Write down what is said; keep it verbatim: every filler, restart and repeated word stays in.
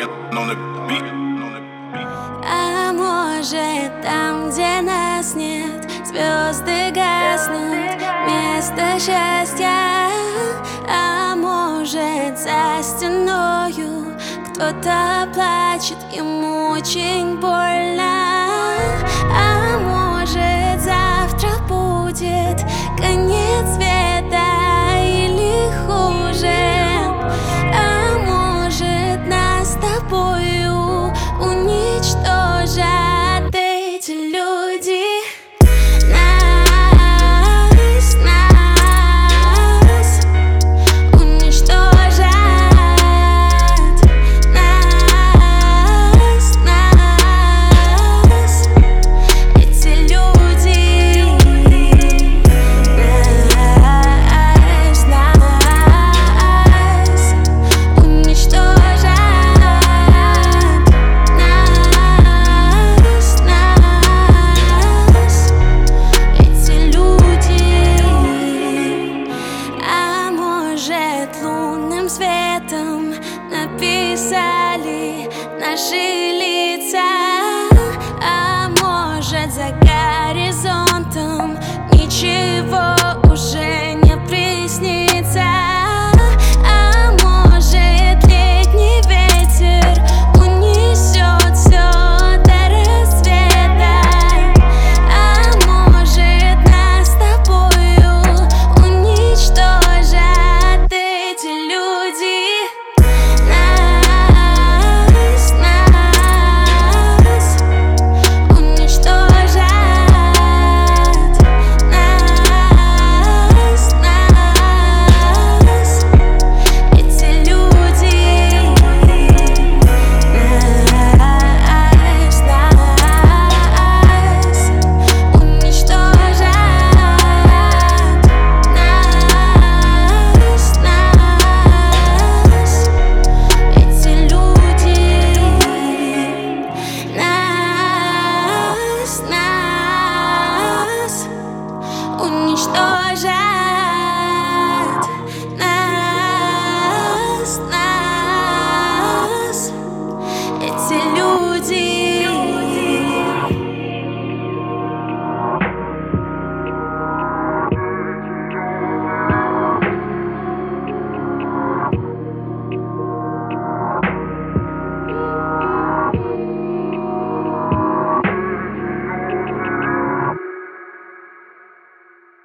А может, там, где нас нет, звезды гаснут вместо счастья. А может, за стеною кто-то плачет, ему очень больно. А может, завтра будет конец света или хуже. А может, нас с тобою уничтожат эти люди. Нас, нас уничтожат. Нас, нас эти люди. Нас, нас уничтожат. Нас, нас эти люди. А может, лунным светом написали наши лица. А может, за горизонтом ничего